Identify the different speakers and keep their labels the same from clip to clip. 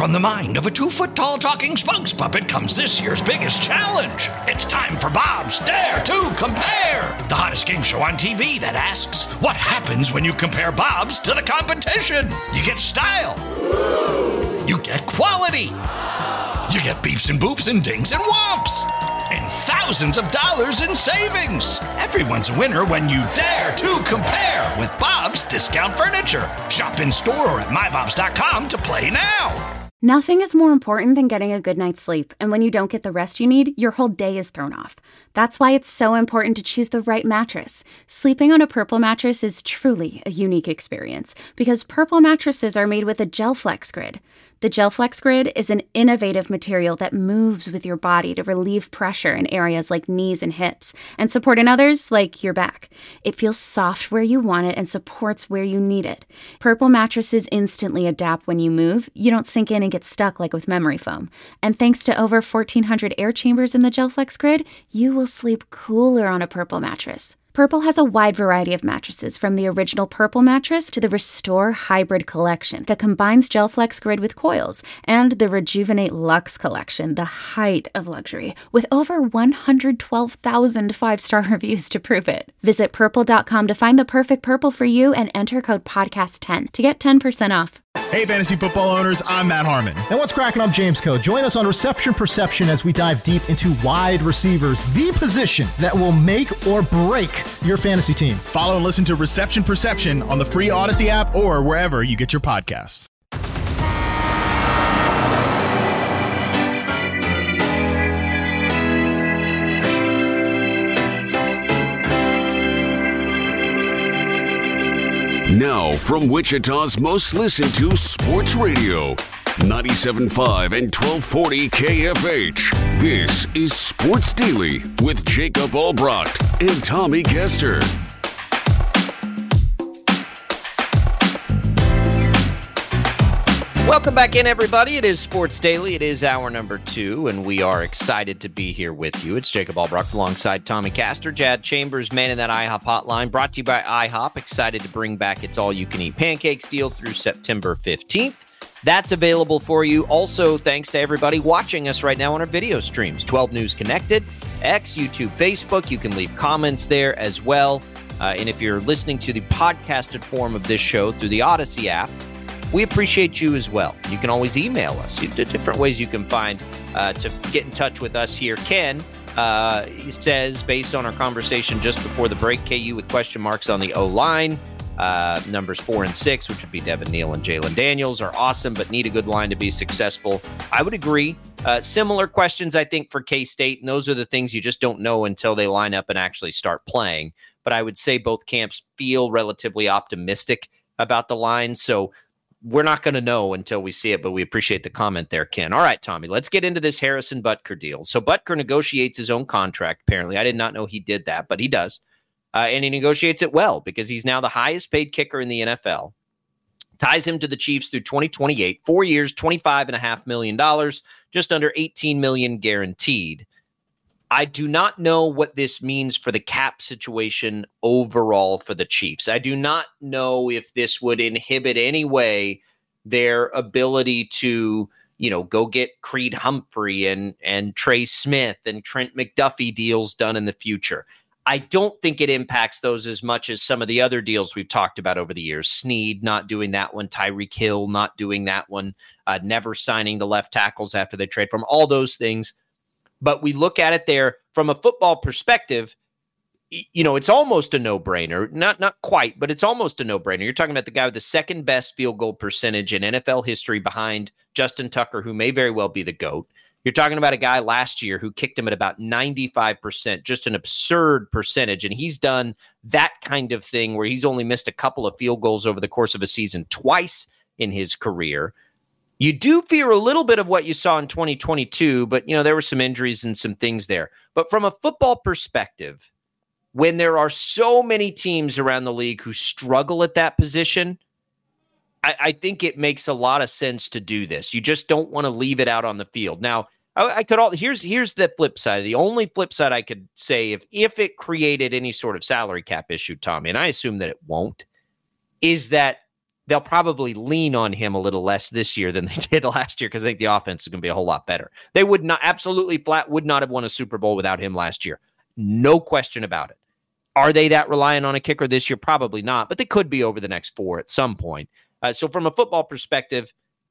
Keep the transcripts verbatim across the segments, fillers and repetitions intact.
Speaker 1: from the mind of a two-foot-tall talking spokes puppet comes this year's biggest challenge. It's time for Bob's Dare to Compare, the hottest game show on T V that asks, what happens when you compare Bobs to the competition? You get style. You get quality. You get beeps and boops and dings and whomps. And thousands of dollars in savings. Everyone's a winner when you dare to compare with Bob's Discount Furniture. Shop in store or at my bobs dot com to play now.
Speaker 2: Nothing is more important than getting a good night's sleep, and when you don't get the rest you need, your whole day is thrown off. That's why it's so important to choose the right mattress. Sleeping on a Purple mattress is truly a unique experience, because Purple mattresses are made with a GelFlex Grid. The GelFlex Grid is an innovative material that moves with your body to relieve pressure in areas like knees and hips, and support in others like your back. It feels soft where you want it and supports where you need it. Purple mattresses instantly adapt when you move. You don't sink in and get stuck like with memory foam. And thanks to over fourteen hundred air chambers in the GelFlex Grid, you will sleep cooler on a Purple mattress. Purple has a wide variety of mattresses, from the original Purple mattress to the Restore Hybrid collection that combines GelFlex Grid with coils, and the Rejuvenate Luxe collection, the height of luxury, with over one hundred twelve thousand five-star reviews to prove it. Visit purple dot com to find the perfect Purple for you and enter code podcast ten to get ten percent off.
Speaker 3: Hey, fantasy football owners, I'm Matt Harmon.
Speaker 4: And what's cracking? I'm James Coe. Join us on Reception Perception as we dive deep into wide receivers, the position that will make or break your fantasy team.
Speaker 3: Follow and listen to Reception Perception on the free Odyssey app or wherever you get your podcasts.
Speaker 5: Now, from Wichita's most listened to sports radio, ninety-seven point five and twelve forty K F H. This is Sports Daily with Jacob Albrecht and Tommy Kester.
Speaker 6: Welcome back in, everybody. It is Sports Daily. It is hour number two, and we are excited to be here with you. It's Jacob Albrecht alongside Tommy Castor, Jad Chambers, man in that IHOP hotline, brought to you by IHOP. Excited to bring back its all-you-can-eat pancakes deal through September fifteenth. That's available for you. Also, thanks to everybody watching us right now on our video streams. twelve News Connected, X, YouTube, Facebook. You can leave comments there as well. Uh, and if you're listening to the podcasted form of this show through the Odyssey app, we appreciate you as well. You can always email us. The different ways you can find uh, to get in touch with us here. Ken uh, says, based on our conversation just before the break, K U with question marks on the O-line. Uh, numbers four and six, which would be Devin Neal and Jalen Daniels, are awesome, but need a good line to be successful. I would agree. Uh, similar questions, I think, for K-State, and those are the things you just don't know until they line up and actually start playing. But I would say both camps feel relatively optimistic about the line, so we're not going to know until we see it, but we appreciate the comment there, Ken. All right, Tommy, let's get into this Harrison Butker deal. So Butker negotiates his own contract, apparently. I did not know he did that, but he does. Uh, and he negotiates it well because he's now the highest paid kicker in the N F L. Ties him to the Chiefs through twenty twenty-eight, four years, twenty-five point five million dollars, just under eighteen million dollars guaranteed. I do not know what this means for the cap situation overall for the Chiefs. I do not know if this would inhibit any way their ability to, you know, go get Creed Humphrey and, and Trey Smith and Trent McDuffie deals done in the future. I don't think it impacts those as much as some of the other deals we've talked about over the years. Snead not doing that one, Tyreek Hill not doing that one, uh, never signing the left tackles after they trade from all those things. But we look at it there from a football perspective, you know, it's almost a no-brainer. Not not quite, but it's almost a no-brainer. You're talking about the guy with the second best field goal percentage in N F L history behind Justin Tucker, who may very well be the GOAT. You're talking about a guy last year who kicked him at about ninety-five percent, just an absurd percentage. And he's done that kind of thing where he's only missed a couple of field goals over the course of a season twice in his career. You do fear a little bit of what you saw in twenty twenty-two, but, you know, there were some injuries and some things there. But from a football perspective, when there are so many teams around the league who struggle at that position, I, I think it makes a lot of sense to do this. You just don't want to leave it out on the field. Now, I, I could all here's here's the flip side. The only flip side I could say, if if it created any sort of salary cap issue, Tommy, and I assume that it won't, is that they'll probably lean on him a little less this year than they did last year, because I think the offense is going to be a whole lot better. They would not, absolutely flat, would not have won a Super Bowl without him last year. No question about it. Are they that reliant on a kicker this year? Probably not, but they could be over the next four at some point. Uh, so from a football perspective,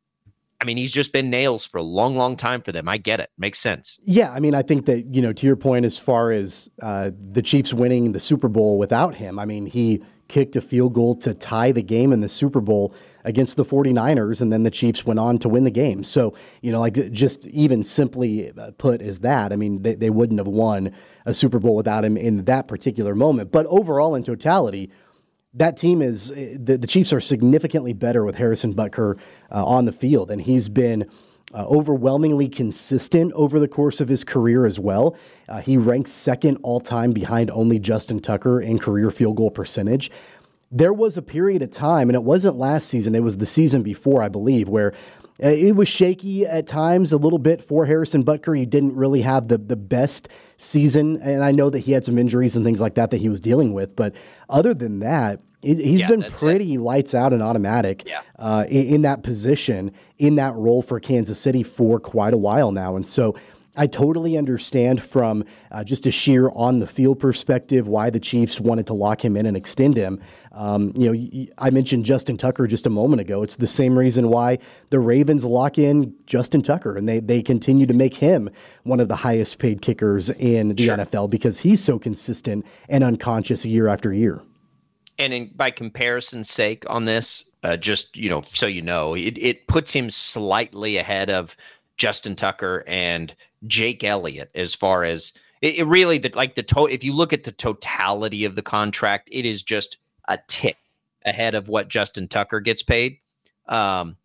Speaker 6: I mean, he's just been nails for a long, long time for them. I get it. Makes sense.
Speaker 7: Yeah, I mean, I think that, you know, to your point, as far as uh, the Chiefs winning the Super Bowl without him, I mean, he kicked a field goal to tie the game in the Super Bowl against the 49ers, and then the Chiefs went on to win the game. So, you know, like just even simply put as that, I mean, they, they wouldn't have won a Super Bowl without him in that particular moment. But overall, in totality, that team is, the, the Chiefs are significantly better with Harrison Butker uh, on the field, and he's been uh, overwhelmingly consistent over the course of his career as well. Uh, he ranks second all-time behind only Justin Tucker in career field goal percentage. There was a period of time, and it wasn't last season, it was the season before, I believe, where uh, it was shaky at times a little bit for Harrison Butker. He didn't really have the, the best season, and I know that he had some injuries and things like that that he was dealing with, but other than that, it, he's yeah, been pretty it. lights out and automatic yeah. uh, in, in that position, in that role for Kansas City for quite a while now. And so I totally understand from uh, just a sheer on-the-field perspective why the Chiefs wanted to lock him in and extend him. Um, you know, I mentioned Justin Tucker just a moment ago. It's the same reason why the Ravens lock in Justin Tucker, and they they continue to make him one of the highest-paid kickers in the sure. N F L because he's so consistent and unconscious year after year.
Speaker 6: And in, by comparison's sake on this, uh, just, you know, so you know, it, it puts him slightly ahead of Justin Tucker and Jake Elliott as far as it, it really the, like the to, if you look at the totality of the contract, it is just a tick ahead of what Justin Tucker gets paid. Um,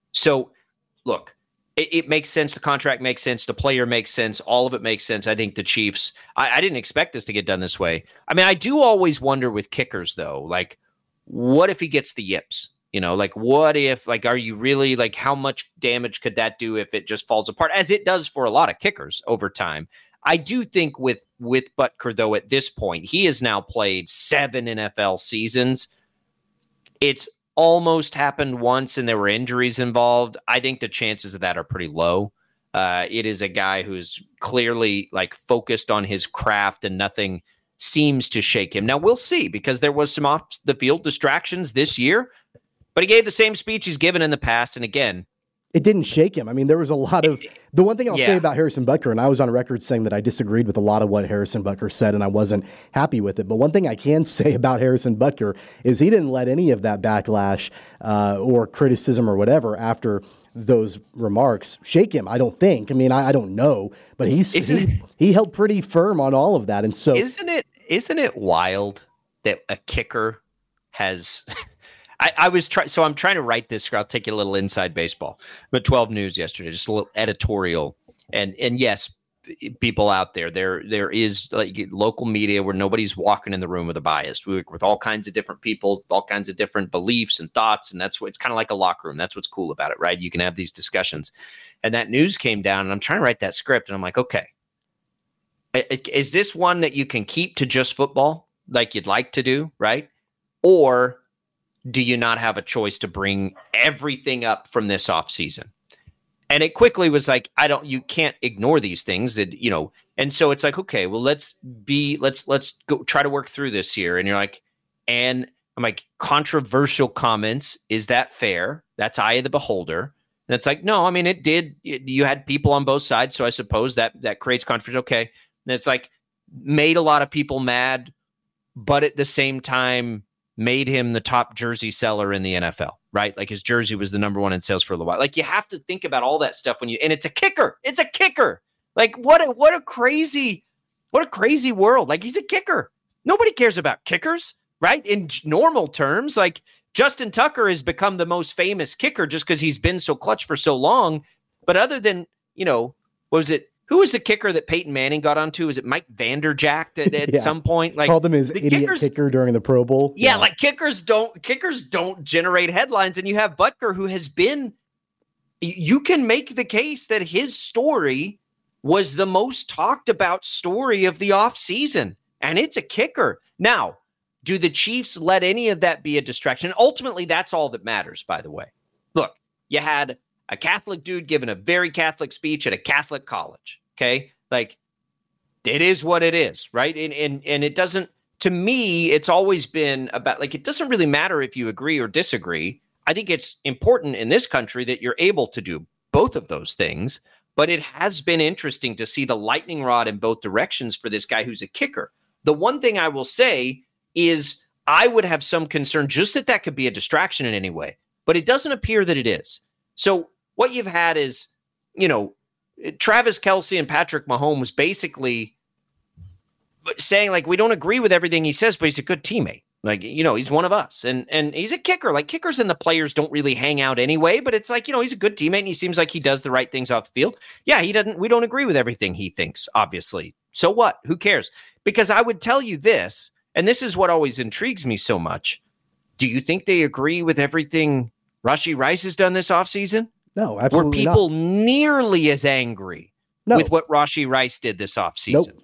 Speaker 6: so look, it, it makes sense. The contract makes sense. The player makes sense. All of it makes sense. I think the Chiefs, I, I didn't expect this to get done this way. I mean, I do always wonder with kickers though, like what if he gets the yips? You know, like what if, like, are you really, like, how much damage could that do if it just falls apart, as it does for a lot of kickers over time? I do think with with Butker, though, at this point, he has now played seven N F L seasons. It's almost happened once and there were injuries involved. I think the chances of that are pretty low. Uh, it is a guy who's clearly, like, focused on his craft and nothing seems to shake him. Now, we'll see, because there was some off-the-field distractions this year. But he gave the same speech he's given in the past. And again,
Speaker 7: it didn't shake him. I mean, there was a lot of the one thing I'll yeah. say about Harrison Butker, and I was on record saying that I disagreed with a lot of what Harrison Butker said, and I wasn't happy with it. But one thing I can say about Harrison Butker is he didn't let any of that backlash uh, or criticism or whatever after those remarks shake him. I don't think. I mean, I, I don't know, but he's he, he held pretty firm on all of that. And so,
Speaker 6: isn't it isn't it wild that a kicker has? I, I was trying, so I'm trying to write this. I'll take you a little inside baseball. I'm at twelve News yesterday, just a little editorial, and and yes, people out there, there there is like local media where nobody's walking in the room with a bias. We work with all kinds of different people, all kinds of different beliefs and thoughts, and that's what it's kind of like a locker room. That's what's cool about it, right? You can have these discussions. And that news came down, and I'm trying to write that script, and I'm like, okay, is this one that you can keep to just football, like you'd like to do, right? Or do you not have a choice to bring everything up from this offseason? And it quickly was like, I don't, you can't ignore these things, and, you know, and so it's like, okay, well, let's be, let's, let's go try to work through this here. And you're like, and I'm like, controversial comments. Is that fair? That's eye of the beholder. And it's like, no, I mean, it did, it, you had people on both sides. So I suppose that, that creates controversy. Okay. And it's like made a lot of people mad, but at the same time, made him the top jersey seller in the N F L, right? Like his jersey was the number one in sales for a little while. Like you have to think about all that stuff when you, and it's a kicker. It's a kicker. Like what a, what a crazy, what a crazy world. Like he's a kicker. Nobody cares about kickers, right? In normal terms, like Justin Tucker has become the most famous kicker just because he's been so clutch for so long. But other than, you know, what was it? Who was the kicker that Peyton Manning got onto? Was it Mike Vanderjagt at, at yeah. some point? Like
Speaker 7: called him his idiot kickers, kicker during the Pro Bowl.
Speaker 6: Yeah, yeah, like kickers don't kickers don't generate headlines, and you have Butker, who has been. You can make the case that his story was the most talked about story of the offseason, and it's a kicker. Now, do the Chiefs let any of that be a distraction? And ultimately, that's all that matters, by the way. Look, you had a Catholic dude giving a very Catholic speech at a Catholic college, okay? Like, it is what it is, right? And, and, and it doesn't, to me, it's always been about, like, it doesn't really matter if you agree or disagree. I think it's important in this country that you're able to do both of those things, but it has been interesting to see the lightning rod in both directions for this guy who's a kicker. The one thing I will say is I would have some concern just that that could be a distraction in any way, but it doesn't appear that it is. So what you've had is, you know, Travis Kelce and Patrick Mahomes basically saying, like, we don't agree with everything he says, but he's a good teammate. Like, you know, he's one of us, and and he's a kicker. Like, kickers and the players don't really hang out anyway, but it's like, you know, he's a good teammate and he seems like he does the right things off the field. Yeah, he doesn't, we don't agree with everything he thinks, obviously. So what? Who cares? Because I would tell you this, and this is what always intrigues me so much. Do you think they agree with everything Rashee Rice has done this offseason?
Speaker 7: No, absolutely not.
Speaker 6: Were people nearly as angry
Speaker 7: no.
Speaker 6: with what Rashee Rice did this offseason?
Speaker 7: Nope.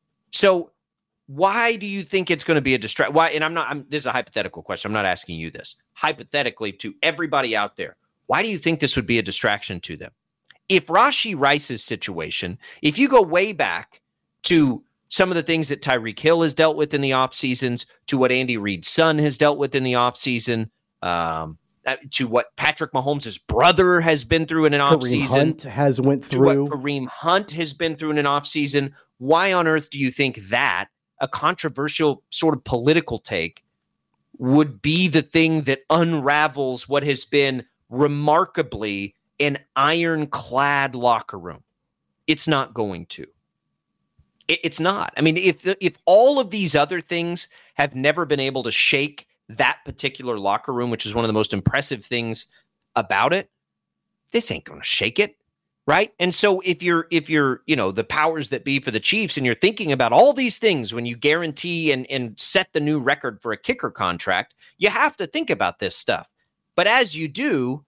Speaker 6: So why do you think it's going to be a distraction? Why? And I'm not, I'm, this is a hypothetical question. I'm not asking you this. Hypothetically, to everybody out there, why do you think this would be a distraction to them? If Rashee Rice's situation, if you go way back to some of the things that Tyreek Hill has dealt with in the off seasons, to what Andy Reid's son has dealt with in the off season, um, to what Patrick Mahomes' brother has been through in an off season,
Speaker 7: Hunt has went through,
Speaker 6: to what Kareem Hunt has been through in an off season. Why on earth do you think that a controversial sort of political take would be the thing that unravels what has been remarkably an ironclad locker room? It's not going to. It, it's not. I mean, if the, if all of these other things have never been able to shake that particular locker room, which is one of the most impressive things about it, this ain't going to shake it. Right. And so if you're if you're, you know, the powers that be for the Chiefs and you're thinking about all these things when you guarantee and, and set the new record for a kicker contract, you have to think about this stuff. But as you do,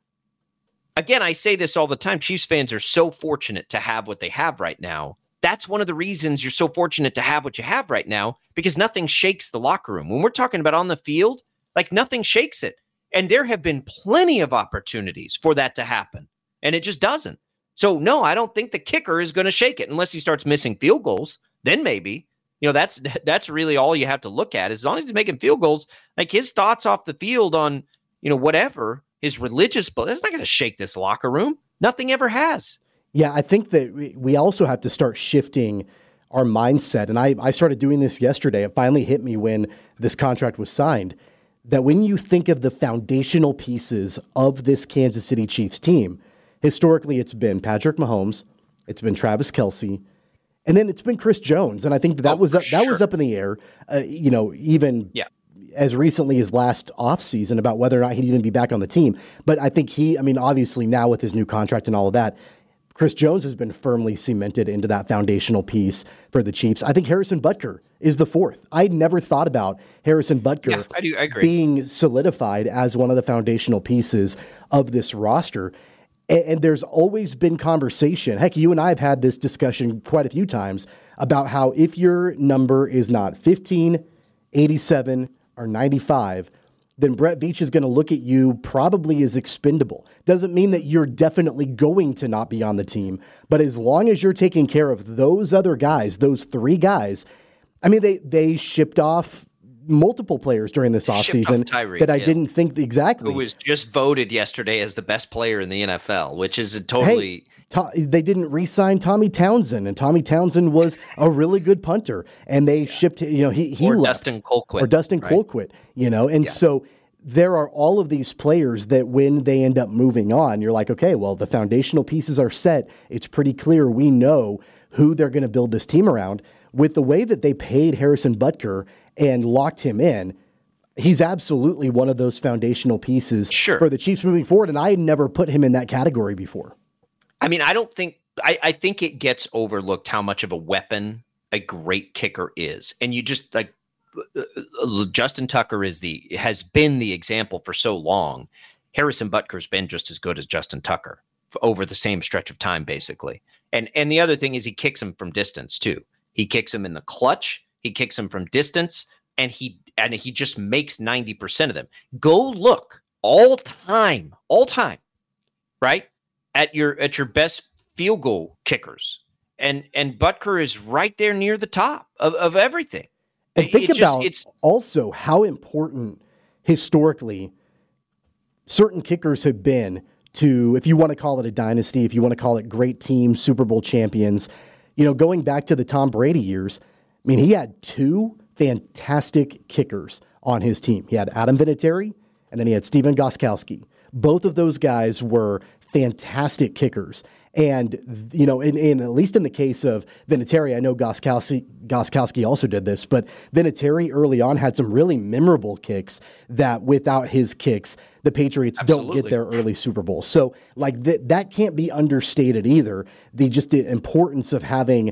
Speaker 6: again, I say this all the time, Chiefs fans are so fortunate to have what they have right now. That's one of the reasons you're so fortunate to have what you have right now, because nothing shakes the locker room. When we're talking about on the field, like, nothing shakes it. And there have been plenty of opportunities for that to happen, and it just doesn't. So, no, I don't think the kicker is going to shake it unless he starts missing field goals. Then maybe, you know, that's that's really all you have to look at. As long as he's making field goals, like, his thoughts off the field on, you know, whatever, his religious, but that's not going to shake this locker room. Nothing ever has.
Speaker 7: Yeah, I think that we also have to start shifting our mindset. And I, I started doing this yesterday. It finally hit me when this contract was signed, that when you think of the foundational pieces of this Kansas City Chiefs team, historically, it's been Patrick Mahomes, it's been Travis Kelce, and then it's been Chris Jones. And I think that, that
Speaker 6: oh,
Speaker 7: was up,
Speaker 6: sure.
Speaker 7: that was up in the air, uh, you know, even
Speaker 6: yeah.
Speaker 7: as recently as last offseason about whether or not he'd even be back on the team. But I think he, I mean, obviously now with his new contract and all of that, Chris Jones has been firmly cemented into that foundational piece for the Chiefs. I think Harrison Butker is the fourth. I'd never thought about Harrison Butker
Speaker 6: yeah, I do, I agree.
Speaker 7: being solidified as one of the foundational pieces of this roster. And, and there's always been conversation. Heck, you and I have had this discussion quite a few times about how if your number is not fifteen, eighty-seven, or ninety-five, then Brett Veach is going to look at you probably as expendable. Doesn't mean that you're definitely going to not be on the team, but as long as you're taking care of those other guys, those three guys, I mean, they they shipped off multiple players during this offseason that I yeah. didn't think exactly.
Speaker 6: Who was just voted yesterday as the best player in the N F L, which is a totally...
Speaker 7: Hey, To- they didn't re-sign Tommy Townsend, and Tommy Townsend was a really good punter, and they yeah. shipped, you know, he, he
Speaker 6: or
Speaker 7: left.
Speaker 6: Dustin Colquitt.
Speaker 7: Or Dustin
Speaker 6: right?
Speaker 7: Colquitt, you know, and yeah. so there are all of these players that when they end up moving on, you're like, okay, well, the foundational pieces are set. It's pretty clear. We know who they're going to build this team around. With the way that they paid Harrison Butker and locked him in, he's absolutely one of those foundational pieces
Speaker 6: sure.
Speaker 7: for the Chiefs moving forward, and I had never put him in that category before.
Speaker 6: I mean, I don't think I, I think it gets overlooked how much of a weapon a great kicker is. And you just like uh, Justin Tucker is the has been the example for so long. Harrison Butker's been just as good as Justin Tucker over the same stretch of time, basically. And and the other thing is he kicks him from distance too. He kicks him in the clutch. He kicks him from distance, and he and he just makes ninety percent of them. Go look all time, all time, right, at your at your best field goal kickers. And and Butker is right there near the top of, of everything.
Speaker 7: And think
Speaker 6: it's
Speaker 7: about
Speaker 6: just, it's,
Speaker 7: also how important historically certain kickers have been to, if you want to call it a dynasty, if you want to call it great teams, Super Bowl champions, you know, going back to the Tom Brady years, I mean, he had two fantastic kickers on his team. He had Adam Vinatieri, and then he had Steven Gostkowski. Both of those guys were fantastic kickers. And, you know, in, in at least in the case of Vinatieri, I know Gostkowski, Gostkowski also did this, but Vinatieri early on had some really memorable kicks that without his kicks, the Patriots Absolutely. don't get their early Super Bowl. So, like, th- that can't be understated either. The just the importance of having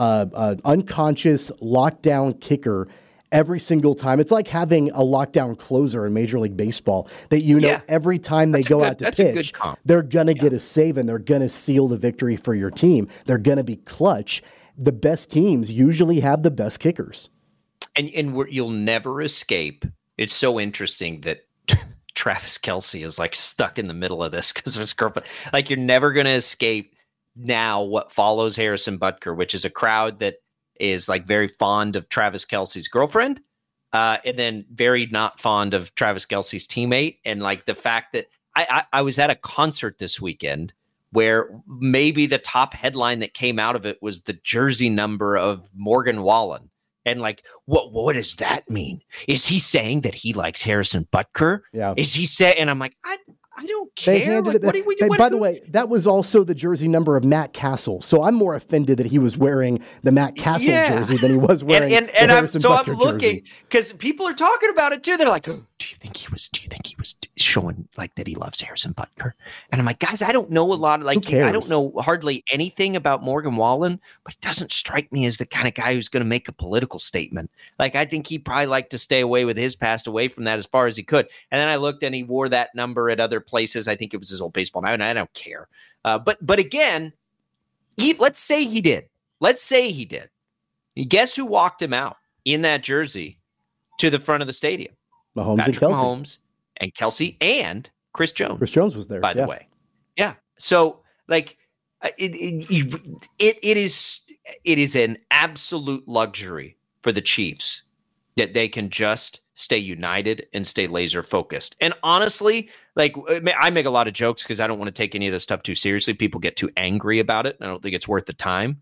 Speaker 7: an unconscious lockdown kicker every single time. It's like having a lockdown closer in Major League Baseball that you know yeah. every time they that's go good, out to pitch, they're going to yeah. get a save and they're going to seal the victory for your team. They're going to be clutch. The best teams usually have the best kickers.
Speaker 6: And and we're, you'll never escape. It's so interesting that Travis Kelce is like stuck in the middle of this because of his girlfriend. Like, you're never going to escape now what follows Harrison Butker, which is a crowd that is like very fond of Travis Kelce's girlfriend, uh, and then very not fond of Travis Kelce's teammate. And like the fact that I, I, I was at a concert this weekend where maybe the top headline that came out of it was the jersey number of Morgan Wallen. And like, what what does that mean? Is he saying that he likes Harrison Butker?
Speaker 7: Yeah.
Speaker 6: Is he saying? And I'm like, I I don't care.
Speaker 7: They handed like, it, what do you, what, they, what, by the way, that was also the jersey number of Matt Castle. So I'm more offended that he was wearing the Matt Castle yeah. jersey than he was wearing and, and, the and Harrison I'm, so Butker I'm looking
Speaker 6: because people are talking about it too. They're like, oh, do you think he was? Do you think he was showing like that he loves Harrison Butker? And I'm like, guys, I don't know a lot. Of, like, I don't know hardly anything about Morgan Wallen, but he doesn't strike me as the kind of guy who's going to make a political statement. Like, I think he probably liked to stay away with his past, away from that as far as he could. And then I looked and he wore that number at other places. I think it was his old baseball. I, I don't care. Uh, but but again, he, let's say he did. Let's say he did. Guess who walked him out in that jersey to the front of the stadium?
Speaker 7: Mahomes
Speaker 6: Patrick
Speaker 7: and Kelce.
Speaker 6: Mahomes and Kelce and Chris Jones.
Speaker 7: Chris Jones was there,
Speaker 6: by
Speaker 7: yeah.
Speaker 6: the way. Yeah. So like it it, it it is it is an absolute luxury for the Chiefs that they can just stay united and stay laser focused. And honestly, like, I make a lot of jokes because I don't want to take any of this stuff too seriously. People get too angry about it. I don't think it's worth the time.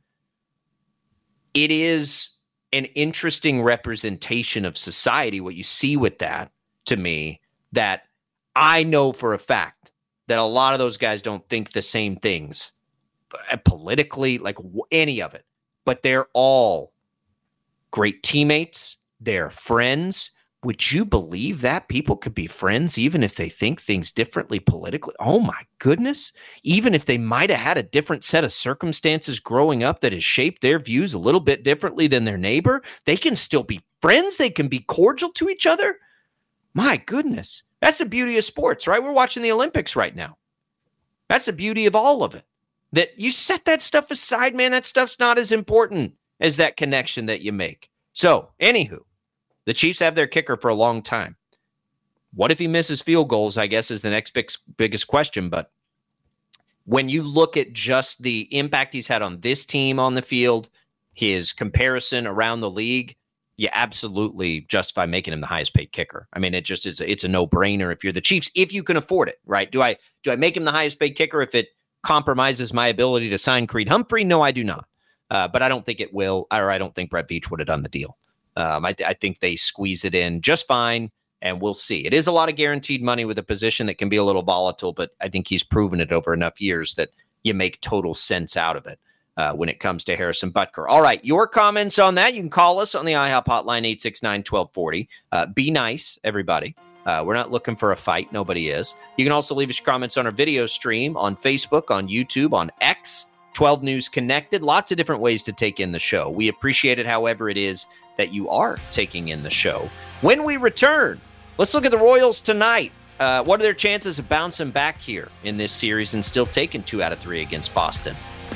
Speaker 6: It is an interesting representation of society, what you see with that, to me, that I know for a fact that a lot of those guys don't think the same things politically, like any of it, but they're all great teammates. They're friends. Would you believe that people could be friends even if they think things differently politically? Oh my goodness. Even if they might have had a different set of circumstances growing up that has shaped their views a little bit differently than their neighbor, they can still be friends. They can be cordial to each other. My goodness. That's the beauty of sports, right? We're watching the Olympics right now. That's the beauty of all of it. That you set that stuff aside, man. That stuff's not as important as that connection that you make. So, anywho, the Chiefs have their kicker for a long time. What if he misses field goals, I guess, is the next big, biggest question. But when you look at just the impact he's had on this team on the field, his comparison around the league, you absolutely justify making him the highest paid kicker. I mean, it just is, it's a no-brainer if you're the Chiefs, if you can afford it, right? Do I do I make him the highest paid kicker if it compromises my ability to sign Creed Humphrey? No, I do not. Uh, but I don't think it will, or I don't think Brett Veach would have done the deal. Um, I, I think they squeeze it in just fine, and we'll see. It is a lot of guaranteed money with a position that can be a little volatile, but I think he's proven it over enough years that you make total sense out of it uh, when it comes to Harrison Butker. All right, your comments on that, you can call us on the IHOP hotline, eight six nine, one two four zero. Uh, be nice, everybody. Uh, we're not looking for a fight. Nobody is. You can also leave us your comments on our video stream on Facebook, on YouTube, on X, twelve News Connected. Lots of different ways to take in the show. We appreciate it, however it is that you are taking in the show. When we return, let's look at the Royals tonight. Uh, what are their chances of bouncing back here in this series and still taking two out of three against Boston?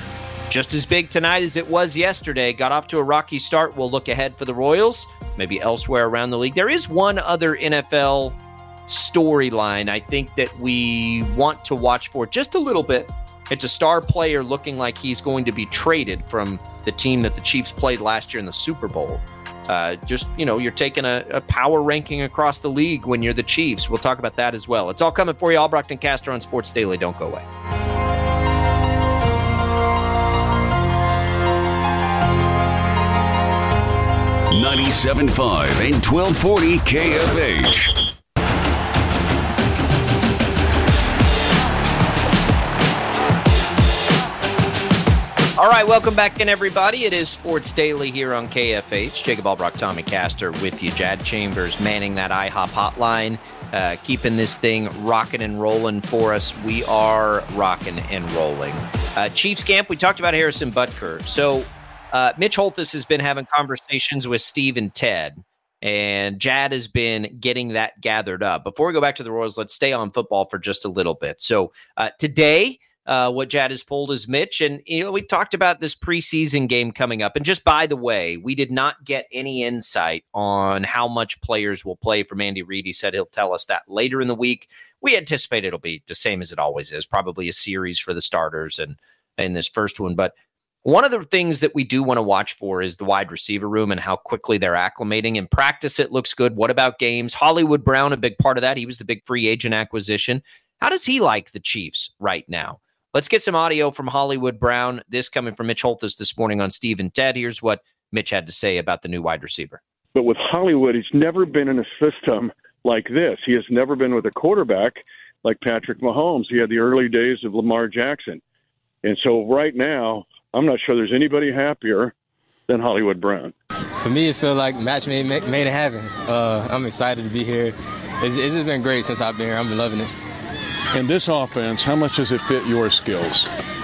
Speaker 6: just as big tonight as it was yesterday. Got off to a rocky start. We'll look ahead for the Royals, maybe elsewhere around the league. There is one other N F L storyline I think that we want to watch for just a little bit. It's a star player looking like he's going to be traded from the team that the Chiefs played last year in the Super Bowl. Uh, just, you know, you're taking a, a power ranking across the league when you're the Chiefs. We'll talk about that as well. It's all coming for you. Albrecht and Caster on Sports Daily. Don't go away.
Speaker 5: ninety-seven point five and twelve forty K F H.
Speaker 6: All right, welcome back in, everybody. It is Sports Daily here on K F H. Jacob Albrecht, Tommy Caster with you. Jad Chambers manning that IHOP hotline, uh, keeping this thing rocking and rolling for us. We are rocking and rolling. Uh, Chiefs camp, we talked about Harrison Butker. So uh, Mitch Holthus has been having conversations with Steve and Ted, and Jad has been getting that gathered up. Before we go back to the Royals, let's stay on football for just a little bit. So uh, today, Uh, what Jad has pulled is Mitch. And, you know, we talked about this preseason game coming up. And just by the way, we did not get any insight on how much players will play from Andy Reid. He said he'll tell us that later in the week. We anticipate it'll be the same as it always is, probably a series for the starters and in this first one. But one of the things that we do want to watch for is the wide receiver room and how quickly they're acclimating. In practice, it looks good. What about games? Hollywood Brown, a big part of that. He was the big free agent acquisition. How does he like the Chiefs right now? Let's get some audio from Hollywood Brown. This coming from Mitch Holthus this morning on Steve and Ted. Here's what Mitch had to say about the new wide receiver.
Speaker 8: But with Hollywood, he's never been in a system like this. He has never been with a quarterback like Patrick Mahomes. He had the early days of Lamar Jackson. And so right now, I'm not sure there's anybody happier than Hollywood Brown.
Speaker 9: For me, it feels like match made, made it happen. Uh, I'm excited to be here. It's, it's just been great since I've been here. I've been loving it.
Speaker 8: In this offense, how much does it fit your skills?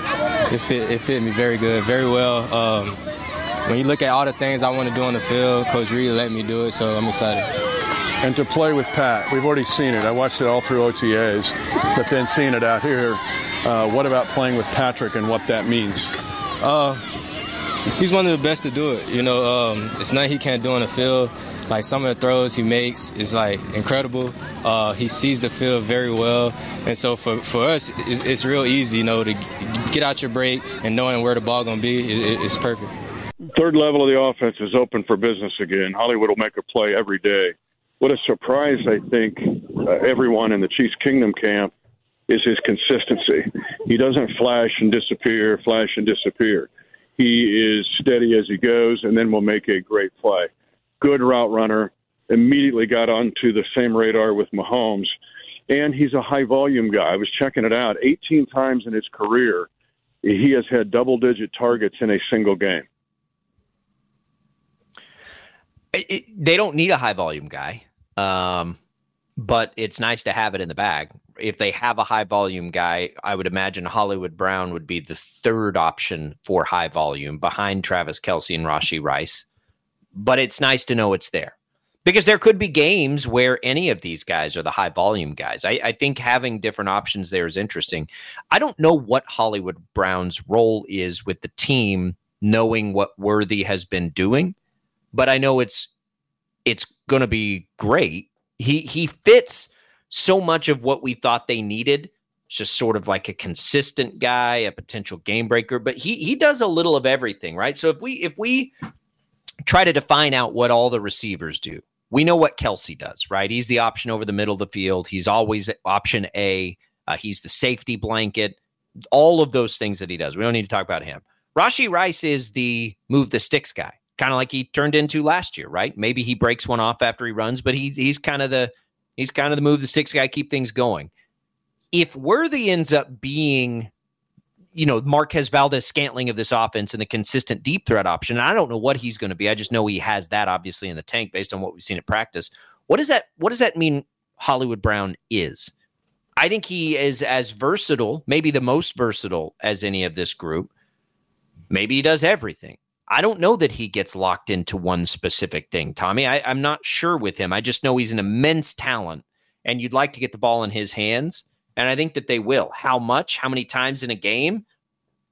Speaker 9: It fit, it fit me very good, very well. Um, when you look at all the things I want to do on the field, Coach Reid let me do it, so I'm excited.
Speaker 8: And to play with Pat, we've already seen it. I watched it all through O T As, but then seeing it out here, uh, what about playing with Patrick and what that means?
Speaker 9: Uh, he's one of the best to do it. You know, um, it's nothing he can't do on the field. Like, some of the throws he makes is, like, incredible. Uh, he sees the field very well. And so for, for us, it's, it's real easy, you know, to get out your break and knowing where the ball going to be, it, it's perfect.
Speaker 8: Third level of the offense is open for business again. Hollywood will make a play every day. What a surprise, I think, uh, everyone in the Chiefs Kingdom camp is his consistency. He doesn't flash and disappear, flash and disappear. He is steady as he goes and then will make a great play. Good route runner, immediately got onto the same radar with Mahomes, and he's a high-volume guy. I was checking it out. eighteen times in his career, he has had double-digit targets in a single game.
Speaker 6: It, it, they don't need a high-volume guy, um, but it's nice to have it in the bag. If they have a high-volume guy, I would imagine Hollywood Brown would be the third option for high volume behind Travis Kelce and Rashee Rice. But it's nice to know it's there because there could be games where any of these guys are the high volume guys. I, I think having different options there is interesting. I don't know what Hollywood Brown's role is with the team, knowing what Worthy has been doing, but I know it's it's going to be great. He he fits so much of what we thought they needed. It's just sort of like a consistent guy, a potential game breaker, but he he does a little of everything, right? So if we if we try to define out what all the receivers do. We know what Kelce does, right? He's the option over the middle of the field. He's always option A. Uh, he's the safety blanket. All of those things that he does. We don't need to talk about him. Rashee Rice is the move the sticks guy, kind of like he turned into last year, right? Maybe he breaks one off after he runs, but he's he's kind of the he's kind of the move the sticks guy, keep things going. If Worthy ends up being, you know, Marquez Valdez-Scantling of this offense and the consistent deep threat option, and I don't know what he's going to be. I just know he has that obviously in the tank based on what we've seen at practice. What does that, what does that mean Hollywood Brown is? I think he is as versatile, maybe the most versatile as any of this group. Maybe he does everything. I don't know that he gets locked into one specific thing, Tommy. I, I'm not sure with him. I just know he's an immense talent, and you'd like to get the ball in his hands. And I think that they will. How much? How many times in a game?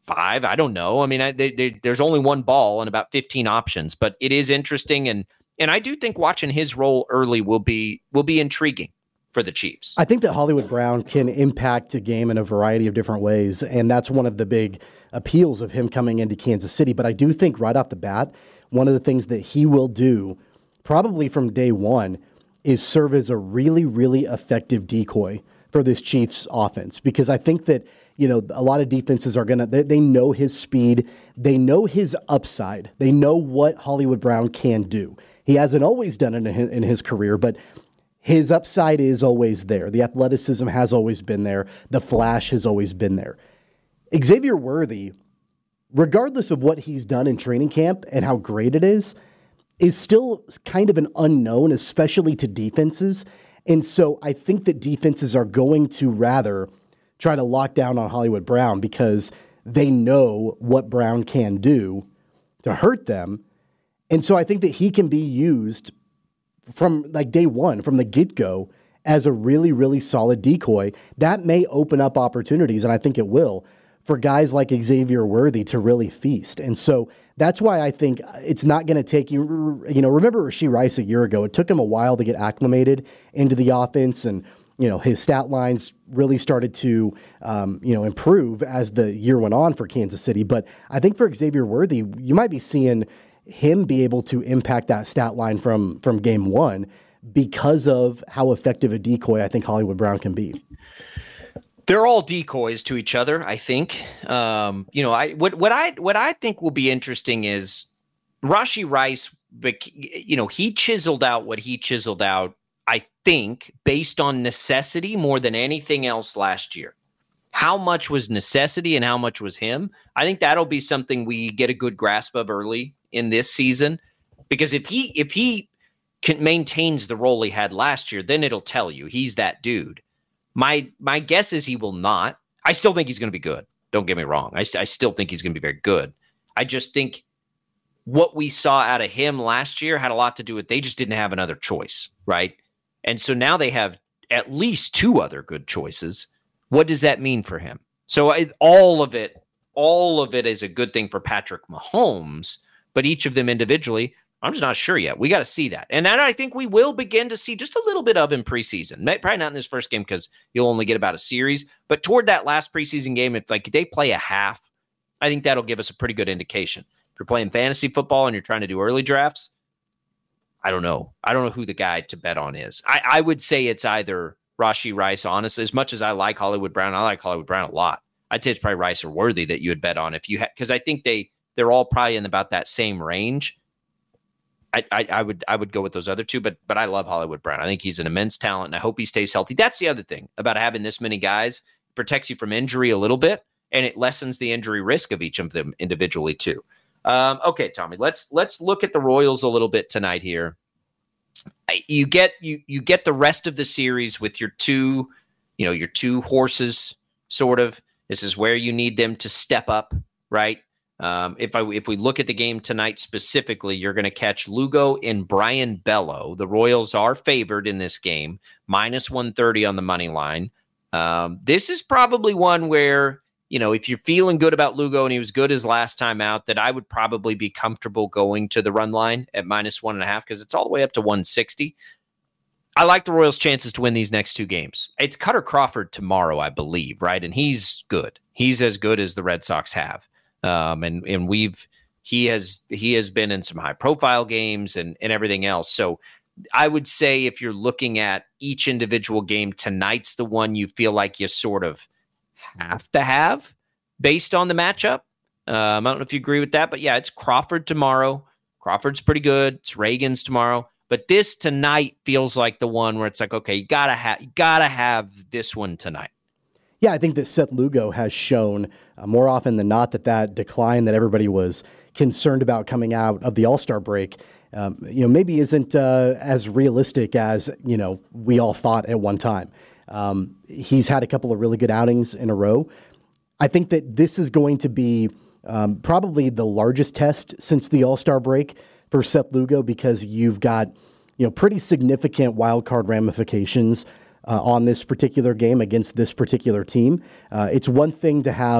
Speaker 6: five. I don't know. I mean, I, they, they, there's only one ball and about fifteen options, but it is interesting. And, and I do think watching his role early will be, will be intriguing for the Chiefs.
Speaker 7: I think that Hollywood Brown can impact a game in a variety of different ways, and that's one of the big appeals of him coming into Kansas City. But I do think right off the bat, one of the things that he will do probably from day one is serve as a really, really effective decoy for this Chiefs offense, because I think that, you know, a lot of defenses are going to, they, they know his speed. They know his upside. They know what Hollywood Brown can do. He hasn't always done it in his, in his career, but his upside is always there. The athleticism has always been there. The flash has always been there. Xavier Worthy, regardless of what he's done in training camp and how great it is, is still kind of an unknown, especially to defenses. And so I think that defenses are going to rather try to lock down on Hollywood Brown because they know what Brown can do to hurt them. And so I think that he can be used from like day one, from the get-go, as a really, really solid decoy. That may open up opportunities, and I think it will, for guys like Xavier Worthy to really feast. And so that's why I think it's not going to take you, you know, remember Rashee Rice a year ago. It took him a while to get acclimated into the offense, and, you know, his stat lines really started to, um, you know, improve as the year went on for Kansas City. But I think for Xavier Worthy, you might be seeing him be able to impact that stat line from, from game one because of how effective a decoy I think Hollywood Brown can be.
Speaker 6: They're all decoys to each other, I think. Um, you know, I what what I what I think will be interesting is Rashee Rice. You know, he chiseled out what he chiseled out, I think, based on necessity more than anything else last year. How much was necessity and how much was him? I think that'll be something we get a good grasp of early in this season, because if he if he can, maintains the role he had last year, then it'll tell you he's that dude. My my guess is he will not. I still think he's going to be good. Don't get me wrong. I, I still think he's going to be very good. I just think what we saw out of him last year had a lot to do with they just didn't have another choice, right? And so now they have at least two other good choices. What does that mean for him? So I, all of it, all of it is a good thing for Patrick Mahomes, but each of them individually, I'm just not sure yet. We got to see that. And that I think we will begin to see just a little bit of in preseason. Probably not in this first game because you'll only get about a series. But toward that last preseason game, if like they play a half, I think that'll give us a pretty good indication. If you're playing fantasy football and you're trying to do early drafts, I don't know. I don't know who the guy to bet on is. I, I would say it's either Rashee Rice, honestly. As much as I like Hollywood Brown, I like Hollywood Brown a lot. I'd say it's probably Rice or Worthy that you would bet on if you had, because I think they, they're all probably in about that same range. I, I, I would I would go with those other two, but but I love Hollywood Brown. I think he's an immense talent, and I hope he stays healthy. That's the other thing about having this many guys. It protects you from injury a little bit, and it lessens the injury risk of each of them individually too. Um, okay, Tommy, let's let's look at the Royals a little bit tonight here. You get you you get the rest of the series with your two, you know, your two horses, sort of. This is where you need them to step up, right? Um, if I if we look at the game tonight specifically, you're going to catch Lugo and Brian Bello. The Royals are favored in this game, minus one thirty on the money line. Um, this is probably one where, you know, if you're feeling good about Lugo and he was good his last time out, that I would probably be comfortable going to the run line at minus one and a half because it's all the way up to one sixty. I like the Royals' chances to win these next two games. It's Cutter Crawford tomorrow, I believe, right? And he's good. He's as good as the Red Sox have. Um, and, and we've, he has, he has been in some high profile games and, and everything else. So I would say if you're looking at each individual game, tonight's the one you feel like you sort of have to have based on the matchup. Um, I don't know if you agree with that, but yeah, it's Crawford tomorrow. Crawford's pretty good. It's Reagan's tomorrow, but this tonight feels like the one where it's like, okay, you gotta have, you gotta have this one tonight.
Speaker 7: Yeah, I think that Seth Lugo has shown uh, more often than not that that decline that everybody was concerned about coming out of the All-Star break, um, you know, maybe isn't uh, as realistic as, you know, we all thought at one time. Um, he's had a couple of really good outings in a row. I think that this is going to be um, probably the largest test since the All-Star break for Seth Lugo because you've got, you know, pretty significant wild card ramifications Uh, on this particular game against this particular team. Uh, it's one thing to have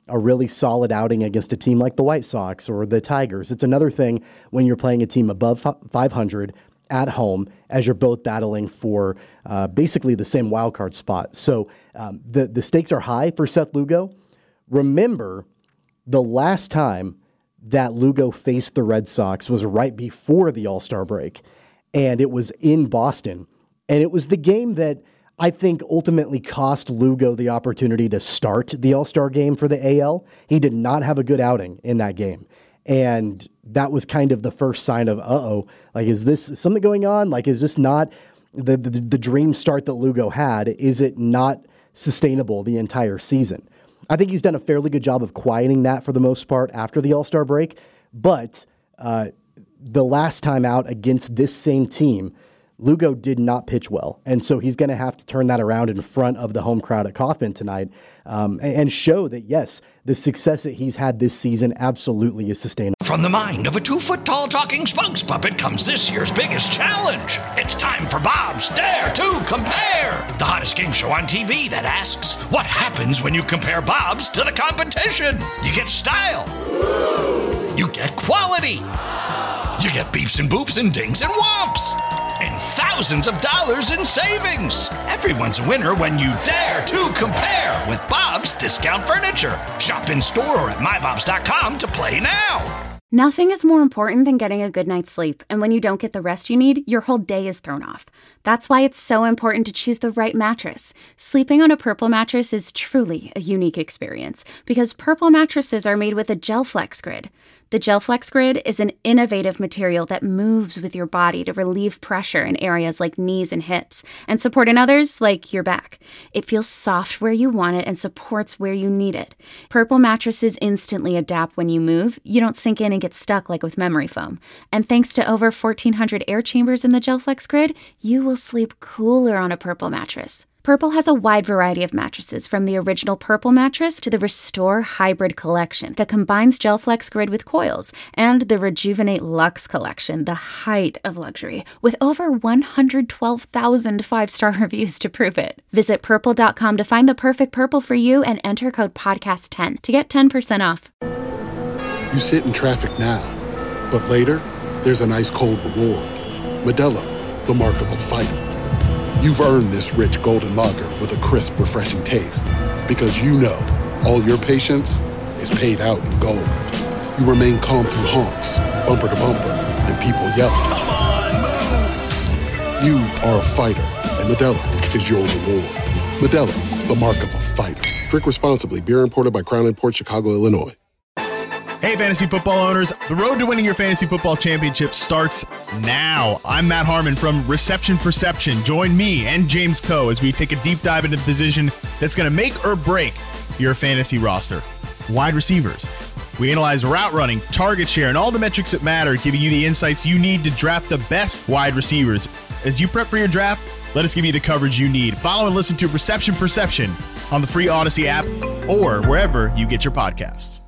Speaker 7: a really solid outing against a team like the White Sox or the Tigers. It's another thing when you're playing a team above five hundred at home as you're both battling for uh, basically the same wild card spot. So um, the, the stakes are high for Seth Lugo. Remember, the last time that Lugo faced the Red Sox was right before the All-Star break, and it was in Boston. And it was the game that I think ultimately cost Lugo the opportunity to start the All-Star game for the A L. He did not have a good outing in that game. And that was kind of the first sign of, uh-oh, like, is this something going on? Like, is this not the, the, the dream start that Lugo had? Is it not sustainable the entire season? I think he's done a fairly good job of quieting that for the most part after the All-Star break. But uh, the last time out against this same team, Lugo did not pitch well, and so he's going to have to turn that around in front of the home crowd at Kauffman tonight um, and, and show that, yes, the success that he's had this season absolutely is sustainable.
Speaker 1: From the mind of a two-foot-tall talking spokes puppet comes this year's biggest challenge. It's time for Bob's Dare to Compare, the hottest game show on T V that asks, what happens when you compare Bob's to the competition? You get style. You get quality. You get beeps and boops and dings and whomps. And thousands of dollars in savings. Everyone's a winner when you dare to compare with Bob's Discount Furniture. Shop in store or at my bobs dot com to play now.
Speaker 2: Nothing is more important than getting a good night's sleep, and when you don't get the rest you need, your whole day is thrown off. That's why it's so important to choose the right mattress. Sleeping on a Purple mattress is truly a unique experience because Purple mattresses are made with a GelFlex Grid. The GelFlex Grid is an innovative material that moves with your body to relieve pressure in areas like knees and hips and support in others like your back. It feels soft where you want it and supports where you need it. Purple mattresses instantly adapt when you move. You don't sink in and get stuck like with memory foam. And thanks to over fourteen hundred air chambers in the GelFlex Grid, you will sleep cooler on a Purple mattress. Purple has a wide variety of mattresses, from the original Purple mattress to the Restore Hybrid collection that combines GelFlex Grid with coils, and the Rejuvenate Luxe collection, the height of luxury, with over one hundred twelve thousand five-star reviews to prove it. Visit purple dot com to find the perfect Purple for you and enter code podcast ten to get ten percent off.
Speaker 10: You sit in traffic now, but later, there's an ice cold reward. Modelo, the mark of a fighter. You've earned this rich golden lager with a crisp, refreshing taste. Because you know, all your patience is paid out in gold. You remain calm through honks, bumper to bumper, and people yelling.
Speaker 1: Come on, move!
Speaker 10: You are a fighter, and Modelo is your reward. Modelo, the mark of a fighter. Drink responsibly. Beer imported by Crown Imports, Chicago, Illinois.
Speaker 3: Hey, fantasy football owners. The road to winning your fantasy football championship starts now. I'm Matt Harmon from Reception Perception. Join me and James Coe as we take a deep dive into the position that's going to make or break your fantasy roster. Wide receivers. We analyze route running, target share, and all the metrics that matter, giving you the insights you need to draft the best wide receivers. As you prep for your draft, let us give you the coverage you need. Follow and listen to Reception Perception on the free Odyssey app or wherever you get your podcasts.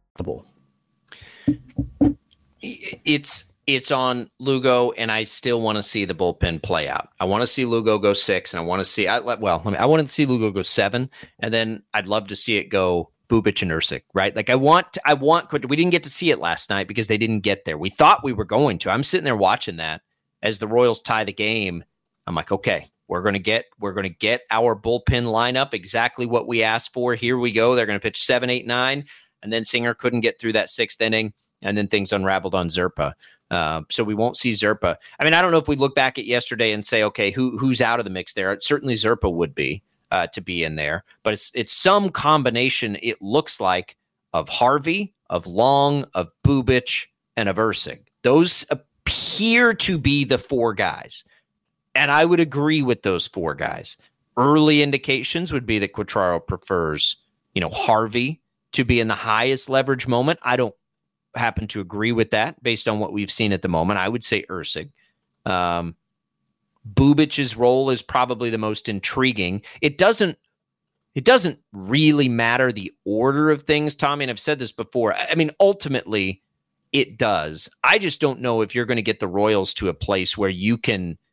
Speaker 6: It's it's on Lugo, and I still want to see the bullpen play out. I want to see Lugo go six, and I want to see I, well, I, mean, I want to see Lugo go seven, and then I'd love to see it go Bubic and Ursic, right? Like I want, I want. We didn't get to see it last night because they didn't get there. We thought we were going to. I'm sitting there watching that as the Royals tie the game. I'm like, okay, we're gonna get, we're gonna get our bullpen lineup exactly what we asked for. Here we go. They're gonna pitch seven, eight, nine, and then Singer couldn't get through that sixth inning. And then things unraveled on Zerpa. Uh, so we won't see Zerpa. I mean, I don't know if we look back at yesterday and say, okay, who who's out of the mix there? Certainly Zerpa would be uh, to be in there. But it's it's some combination, it looks like, of Harvey, of Long, of Bubic, and of Ursic. Those appear to be the four guys. And I would agree with those four guys. Early indications would be that Quatraro prefers, you know, Harvey to be in the highest leverage moment. I don't happen to agree with that based on what we've seen at the moment. I would say Ursic. Um, Bubic's role is probably the most intriguing. It doesn't, it doesn't really matter the order of things, Tommy, and I've said this before. I mean, ultimately it does. I just don't know if you're going to get the Royals to a place where you can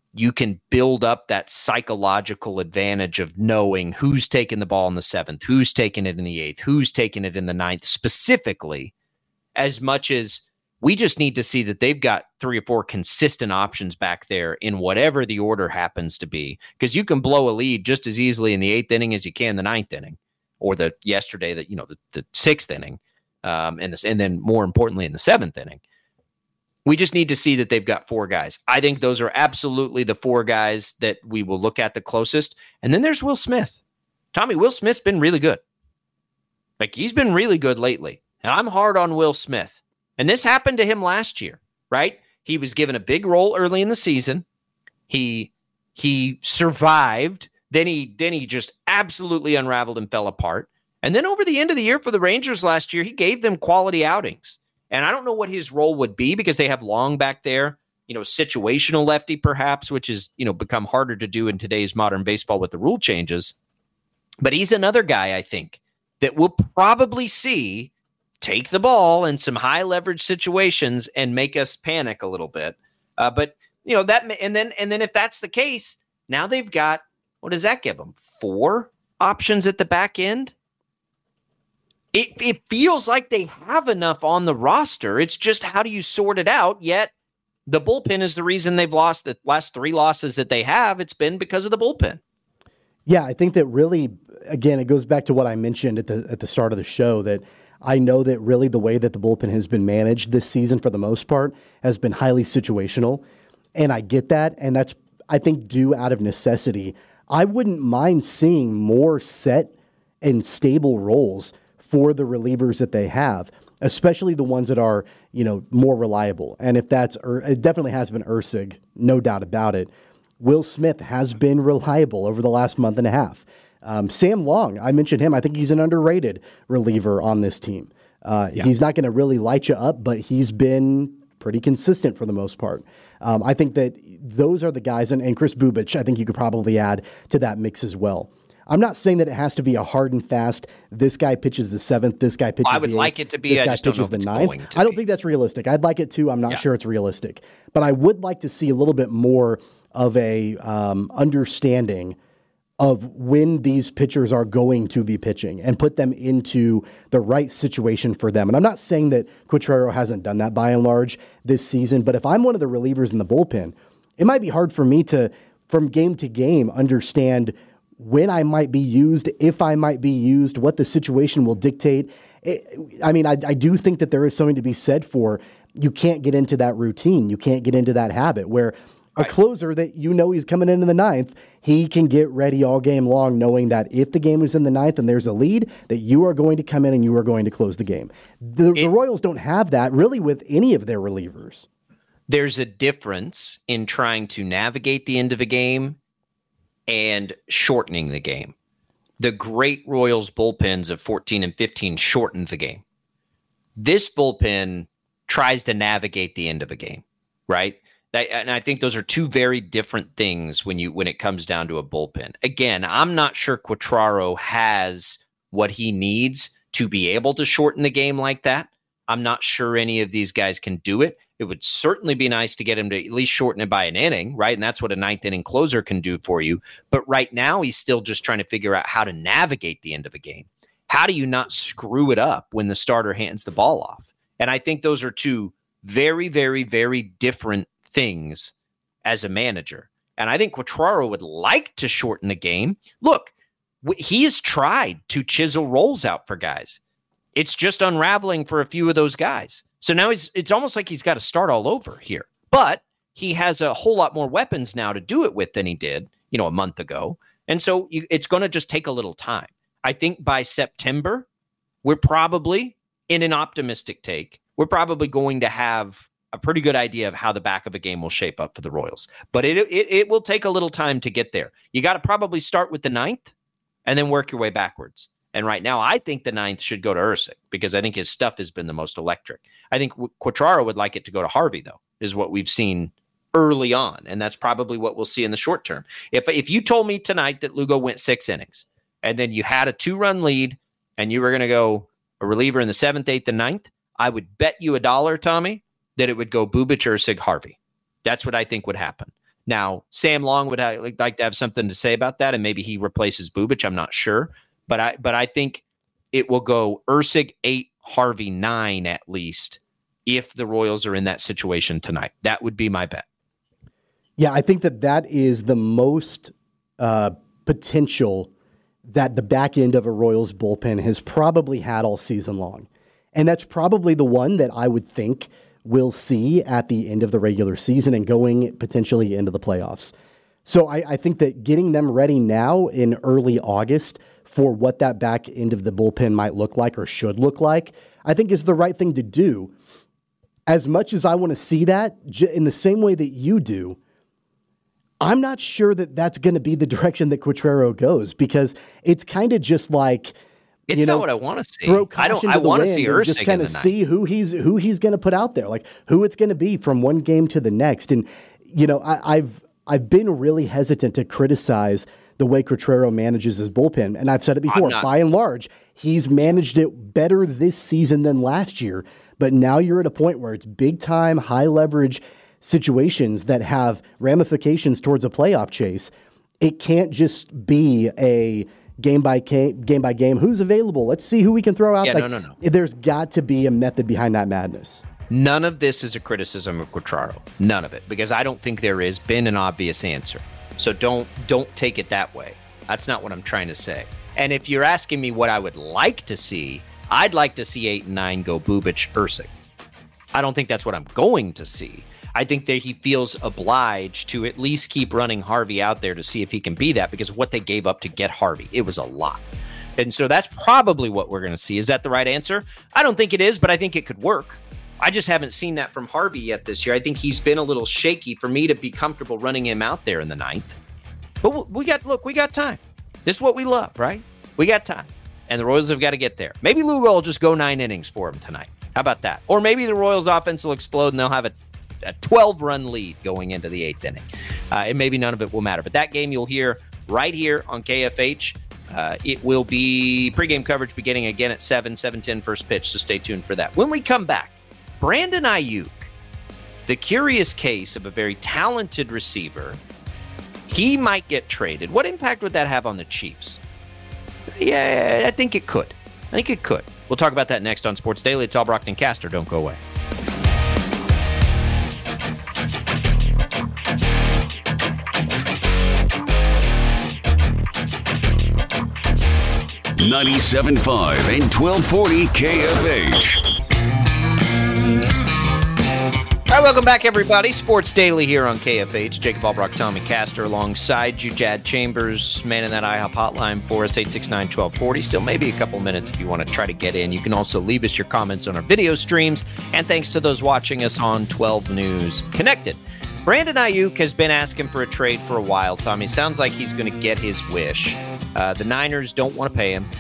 Speaker 6: you can build up that psychological advantage of knowing who's taking the ball in the seventh, who's taking it in the eighth, who's taking it in the ninth specifically, as much as we just need to see that they've got three or four consistent options back there in whatever the order happens to be. Because you can blow a lead just as easily in the eighth inning as you can the ninth inning, or the yesterday that, you know, the, the sixth inning, um, and, this, and then more importantly in the seventh inning. We just need to see that they've got four guys. I think those are absolutely the four guys that we will look at the closest. And then there's Will Smith. Tommy, Will Smith's been really good. Like, he's been really good lately. And I'm hard on Will Smith. And this happened to him last year, right? He was given a big role early in the season. He he survived. Then he then he just absolutely unraveled and fell apart. And then over the end of the year for the Rangers last year, he gave them quality outings. And I don't know what his role would be because they have Long back there, you know, situational lefty perhaps, which is, you know, become harder to do in today's modern baseball with the rule changes. But he's another guy, I think, that we'll probably see take the ball in some high leverage situations and make us panic a little bit. Uh, but, you know, that, and then, and then if that's the case, now they've got, what does that give them? Four options at the back end? It it feels like they have enough on the roster. It's just, how do you sort it out? Yet the bullpen is the reason they've lost the last three losses that they have. It's been because of the bullpen.
Speaker 7: Yeah, I think that really, again, it goes back to what I mentioned at the at the start of the show, that I know that really the way that the bullpen has been managed this season for the most part has been highly situational. And I get that. And that's, I think, due out of necessity. I wouldn't mind seeing more set and stable roles for the relievers that they have, especially the ones that are, you know, more reliable. And if that's, it definitely has been Erceg, no doubt about it. Will Smith has been reliable over the last month and a half. Um, Sam Long, I mentioned him. I think he's an underrated reliever on this team. Uh, yeah. He's not going to really light you up, but he's been pretty consistent for the most part. Um, I think that those are the guys, and, and Chris Bubic, I think you could probably add to that mix as well. I'm not saying that it has to be a hard and fast, this guy pitches the seventh, this guy pitches the eighth. I
Speaker 6: would like it to be,
Speaker 7: this
Speaker 6: I
Speaker 7: guy
Speaker 6: just don't know
Speaker 7: pitches
Speaker 6: if it's
Speaker 7: the ninth.
Speaker 6: going to
Speaker 7: I don't
Speaker 6: be.
Speaker 7: think that's realistic. I'd like it to. I'm not
Speaker 6: Yeah.
Speaker 7: sure it's realistic. But I would like to see a little bit more of a um, understanding of when these pitchers are going to be pitching and put them into the right situation for them. And I'm not saying that Quatraro hasn't done that by and large this season, but if I'm one of the relievers in the bullpen, it might be hard for me to, from game to game, understand when I might be used, if I might be used, what the situation will dictate. It, I mean, I, I do think that there is something to be said for, you can't get into that routine. You can't get into that habit where a closer that you know he's coming into the ninth, he can get ready all game long knowing that if the game is in the ninth and there's a lead, that you are going to come in and you are going to close the game. The, it, the Royals don't have that really with any of their relievers.
Speaker 6: There's a difference in trying to navigate the end of a game and shortening the game. The great Royals bullpens of fourteen and fifteen shortened the game. This bullpen tries to navigate the end of a game, right? And I think those are two very different things when you when it comes down to a bullpen. Again, I'm not sure Quatraro has what he needs to be able to shorten the game like that. I'm not sure any of these guys can do it. It would certainly be nice to get him to at least shorten it by an inning, right? And that's what a ninth inning closer can do for you. But right now, he's still just trying to figure out how to navigate the end of a game. How do you not screw it up when the starter hands the ball off? And I think those are two very, very, very different things as a manager. And I think Quatraro would like to shorten the game. Look, he has tried to chisel rolls out for guys. It's just unraveling for a few of those guys. So now he's, it's almost like he's got to start all over here. But he has a whole lot more weapons now to do it with than he did, you know, a month ago. And so you, it's going to just take a little time. I think by September, we're probably, in an optimistic take, we're probably going to have a pretty good idea of how the back of a game will shape up for the Royals. But it it, it will take a little time to get there. You got to probably start with the ninth and then work your way backwards. And right now, I think the ninth should go to Erceg because I think his stuff has been the most electric. I think Quatraro would like it to go to Harvey, though, is what we've seen early on. And that's probably what we'll see in the short term. If, if you told me tonight that Lugo went six innings and then you had a two-run lead and you were going to go a reliever in the seventh, eighth, and ninth, I would bet you a dollar, Tommy, that it would go Bubic, Erceg, Harvey. That's what I think would happen. Now, Sam Long would have, like, like to have something to say about that, and maybe he replaces Bubic. I'm not sure. But I but I think it will go Ursig eight, Harvey nine at least if the Royals are in that situation tonight. That would be my bet.
Speaker 7: Yeah, I think that that is the most uh, potential that the back end of a Royals bullpen has probably had all season long. And that's probably the one that I would think we'll see at the end of the regular season and going potentially into the playoffs. So I, I think that getting them ready now in early August for what that back end of the bullpen might look like or should look like, I think is the right thing to do. As much as I want to see that, in the same way that you do, I'm not sure that that's going to be the direction that Quatraro goes, because it's kind of just like,
Speaker 6: it's
Speaker 7: you know,
Speaker 6: not what I want to see.
Speaker 7: Throw
Speaker 6: I don't.
Speaker 7: caution
Speaker 6: I
Speaker 7: to the
Speaker 6: want to
Speaker 7: wind
Speaker 6: see
Speaker 7: and
Speaker 6: Ursig
Speaker 7: just kind
Speaker 6: in
Speaker 7: of
Speaker 6: the
Speaker 7: see
Speaker 6: night.
Speaker 7: who he's who he's going to put out there, like who it's going to be from one game to the next. And you know, I, I've I've been really hesitant to criticize the way Quatraro manages his bullpen, and I've said it before. By and large, he's managed it better this season than last year. But now you're at a point where it's big time, high leverage situations that have ramifications towards a playoff chase. It can't just be a game by game, game by game. Who's available? Let's see who we can throw out.
Speaker 6: Yeah,
Speaker 7: like,
Speaker 6: no, no, no.
Speaker 7: There's got to be a method behind that madness.
Speaker 6: None of this is a criticism of Quatraro. None of it, because I don't think there has been an obvious answer. So don't don't take it that way. That's not what I'm trying to say. And if you're asking me what I would like to see, I'd like to see eight and nine go Bubic, Ursig. I don't think that's what I'm going to see. I think that he feels obliged to at least keep running Harvey out there to see if he can be that, because of what they gave up to get Harvey. It was a lot. And so that's probably what we're going to see. Is that the right answer? I don't think it is, but I think it could work. I just haven't seen that from Harvey yet this year. I think he's been a little shaky for me to be comfortable running him out there in the ninth. But we got, look, we got time. This is what we love, right? We got time. And the Royals have got to get there. Maybe Lugo will just go nine innings for him tonight. How about that? Or maybe the Royals offense will explode and they'll have a a twelve-run lead going into the eighth inning. Uh, and maybe none of it will matter. But that game you'll hear right here on K F H. Uh, it will be pregame coverage beginning again at seven, seven ten first pitch, so stay tuned for that. When we come back, Brandon Ayuk, the curious case of a very talented receiver. He might get traded. What impact would that have on the Chiefs? Yeah, I think it could. I think it could. We'll talk about that next on Sports Daily. It's Al Brockton Caster. Don't go away.
Speaker 5: ninety-seven point five and twelve forty K F H.
Speaker 6: All right, welcome back, everybody. Sports Daily here on K F H. Jacob Albrock, Tommy Caster alongside you. Jad Chambers, man in that IHOP hotline for us, eight six nine, one two four zero. Still maybe a couple minutes if you want to try to get in. You can also leave us your comments on our video streams. And thanks to those watching us on twelve News Connected. Brandon Ayuk has been asking for a trade for a while, Tommy. Sounds like he's going to get his wish. Uh, the Niners don't want to pay him.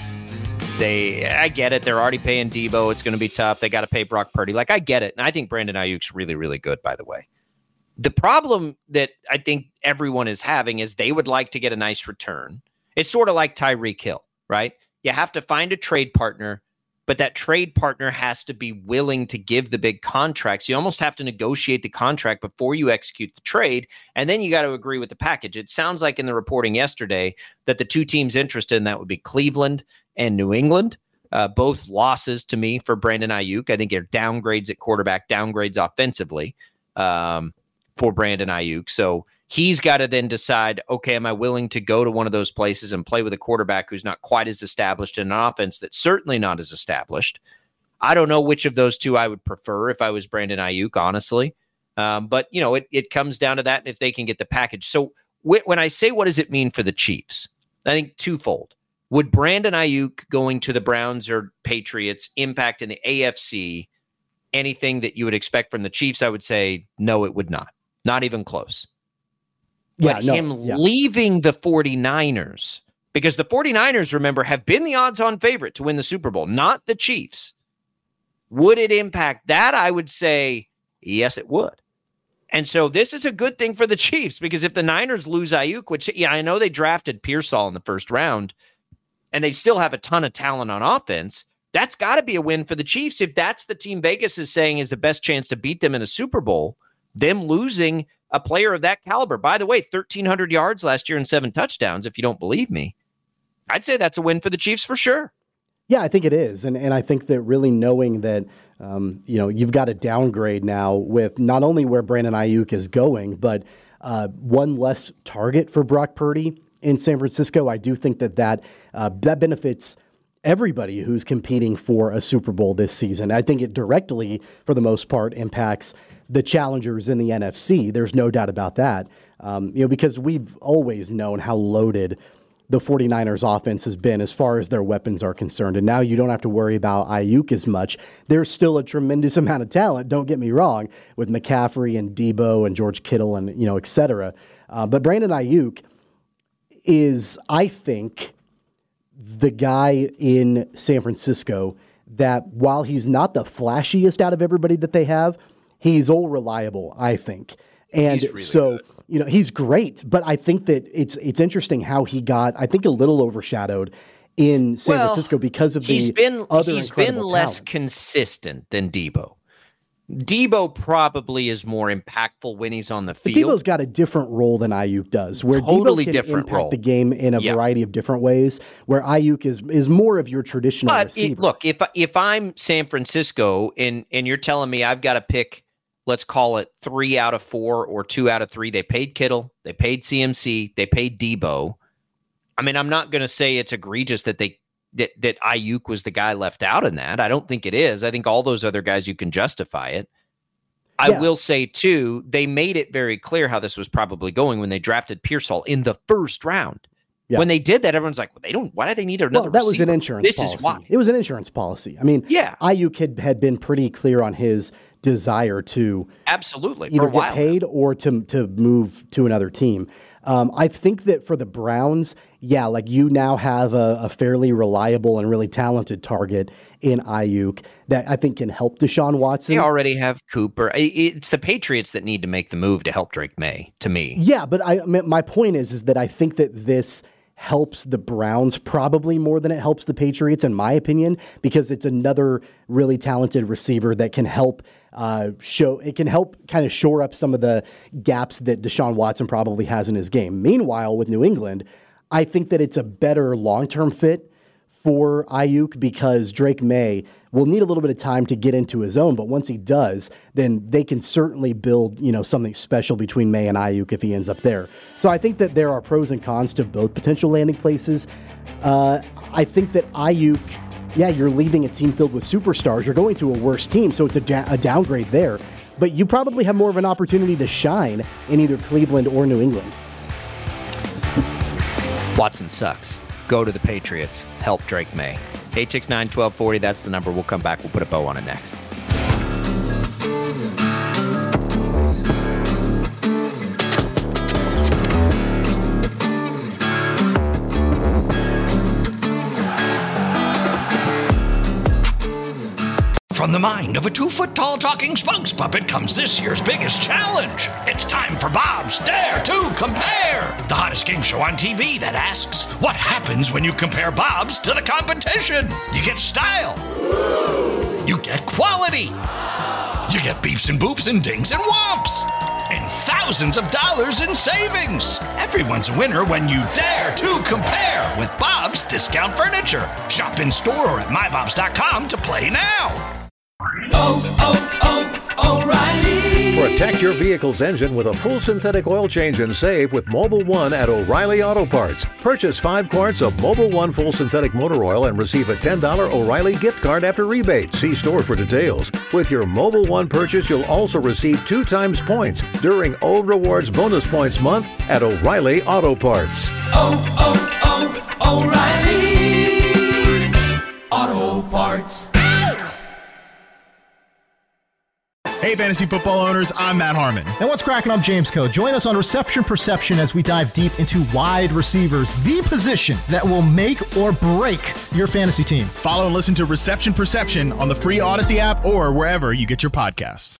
Speaker 6: They, I get it. They're already paying Debo. It's going to be tough. They got to pay Brock Purdy. Like, I get it. And I think Brandon Ayuk's really, really good, by the way. The problem that I think everyone is having is they would like to get a nice return. It's sort of like Tyreek Hill, right? You have to find a trade partner, but that trade partner has to be willing to give the big contracts. You almost have to negotiate the contract before you execute the trade, and then you got to agree with the package. It sounds like in the reporting yesterday that the two teams interested in that would be Cleveland and New England. Uh, both losses to me for Brandon Ayuk. I think they're downgrades at quarterback, downgrades offensively um, for Brandon Ayuk. So he's got to then decide, okay, am I willing to go to one of those places and play with a quarterback who's not quite as established in an offense that's certainly not as established? I don't know which of those two I would prefer if I was Brandon Ayuk, honestly. Um, but, you know, it, it comes down to that if they can get the package. So wh- when I say what does it mean for the Chiefs, I think twofold. Would Brandon Ayuk going to the Browns or Patriots impact in the A F C anything that you would expect from the Chiefs? I would say no, it would not. Not even close.
Speaker 7: Yeah,
Speaker 6: but
Speaker 7: no,
Speaker 6: him
Speaker 7: yeah.
Speaker 6: leaving the 49ers, because the 49ers, remember, have been the odds-on favorite to win the Super Bowl, not the Chiefs. Would it impact that? I would say yes, it would. And so this is a good thing for the Chiefs, because if the Niners lose Ayuk, which yeah, I know they drafted Pearsall in the first round, and they still have a ton of talent on offense, that's got to be a win for the Chiefs. If that's the team Vegas is saying is the best chance to beat them in a Super Bowl, them losing a player of that caliber. By the way, thirteen hundred yards last year and seven touchdowns, if you don't believe me. I'd say that's a win for the Chiefs for sure.
Speaker 7: Yeah, I think it is. And and I think that really knowing that, um, you know, you've got a downgrade now with not only where Brandon Ayuk is going, but uh, one less target for Brock Purdy in San Francisco. I do think that that, uh, that benefits everybody who's competing for a Super Bowl this season. I think it directly, for the most part, impacts the challengers in the N F C. There's no doubt about that. Um, you know, because we've always known how loaded the 49ers offense has been as far as their weapons are concerned. And now you don't have to worry about Ayuk as much. There's still a tremendous amount of talent, don't get me wrong, with McCaffrey and Debo and George Kittle and, you know, et cetera. Uh, but Brandon Ayuk is, I think, the guy in San Francisco that while he's not the flashiest out of everybody that they have, he's all reliable, I think. And really so, good. you know, he's great, but I think that it's it's interesting how he got, I think, a little overshadowed in San well, Francisco because of
Speaker 6: he's
Speaker 7: the
Speaker 6: been,
Speaker 7: other
Speaker 6: He's
Speaker 7: incredible
Speaker 6: been less
Speaker 7: talent.
Speaker 6: consistent than Debo. Debo probably is more impactful when he's on the
Speaker 7: But
Speaker 6: field.
Speaker 7: Debo's got a different role than Ayuk does, where
Speaker 6: Totally
Speaker 7: Debo can
Speaker 6: different
Speaker 7: impact
Speaker 6: role.
Speaker 7: the game in a
Speaker 6: Yeah.
Speaker 7: variety of different ways, where Ayuk is is more of your traditional
Speaker 6: But
Speaker 7: receiver.
Speaker 6: it, look, if if I'm San Francisco and and you're telling me I've got to pick, let's call it three out of four or two out of three. They paid Kittle, they paid C M C, they paid Debo. I mean, I'm not going to say it's egregious that they that that Ayuk was the guy left out in that. I don't think it is. I think all those other guys, you can justify it. I
Speaker 7: Yeah.
Speaker 6: will say, too, they made it very clear how this was probably going when they drafted Pearsall in the first round.
Speaker 7: Yeah.
Speaker 6: When they did that, everyone's like, well, they don't. Why do they need another
Speaker 7: Well, that was
Speaker 6: receiver?
Speaker 7: an insurance
Speaker 6: This
Speaker 7: policy.
Speaker 6: is why.
Speaker 7: It was an insurance policy. I mean,
Speaker 6: Yeah.
Speaker 7: Ayuk had, had been pretty clear on his desire to
Speaker 6: Absolutely.
Speaker 7: either
Speaker 6: For a
Speaker 7: get
Speaker 6: while.
Speaker 7: paid or to to move to another team. Um, I think that for the Browns, yeah, like you now have a, a fairly reliable and really talented target in Ayuk that I think can help Deshaun Watson.
Speaker 6: They already have Cooper. I- It's the Patriots that need to make the move to help Drake May, to me.
Speaker 7: Yeah, but I my point is is that I think that this helps the Browns probably more than it helps the Patriots, in my opinion, because it's another really talented receiver that can help uh, show, it can help kind of shore up some of the gaps that Deshaun Watson probably has in his game. Meanwhile, with New England, I think that it's a better long-term fit for Ayuk because Drake May will need a little bit of time to get into his own, but once he does, then they can certainly build, you know, something special between May and Ayuk if he ends up there. So I think that there are pros and cons to both potential landing places. Uh, I think that Ayuk, yeah, you're leaving a team filled with superstars. You're going to a worse team, so it's a, da- a downgrade there. But you probably have more of an opportunity to shine in either Cleveland or New England.
Speaker 6: Watson sucks. Go to the Patriots. Help Drake May. eight six nine, one two four zero, that's the number. We'll come back. We'll put a bow on it next.
Speaker 1: From the mind of a two-foot-tall talking spokes puppet comes this year's biggest challenge. It's time for Bob's Dare to Compare, the hottest game show on T V that asks, what happens when you compare Bob's to the competition? You get style. You get quality. You get beeps and boops and dings and whomps. And thousands of dollars in savings. Everyone's a winner when you dare to compare with Bob's Discount Furniture. Shop in store or at my bobs dot com to play now.
Speaker 11: Oh, oh, oh, O'Reilly.
Speaker 12: Protect your vehicle's engine with a full synthetic oil change and save with Mobil one at O'Reilly Auto Parts. Purchase five quarts of Mobil one full synthetic motor oil and receive a ten dollars O'Reilly gift card after rebate. See store for details. With your Mobil one purchase, you'll also receive two times points during O Rewards Bonus Points Month at O'Reilly Auto Parts.
Speaker 11: Oh, oh, oh, O'Reilly Auto Parts.
Speaker 3: Hey, fantasy football owners, I'm Matt Harmon.
Speaker 4: And what's cracking? I'm James Coe. Join us on Reception Perception as we dive deep into wide receivers, the position that will make or break your fantasy team.
Speaker 3: Follow and listen to Reception Perception on the free Odyssey app or wherever you get your podcasts.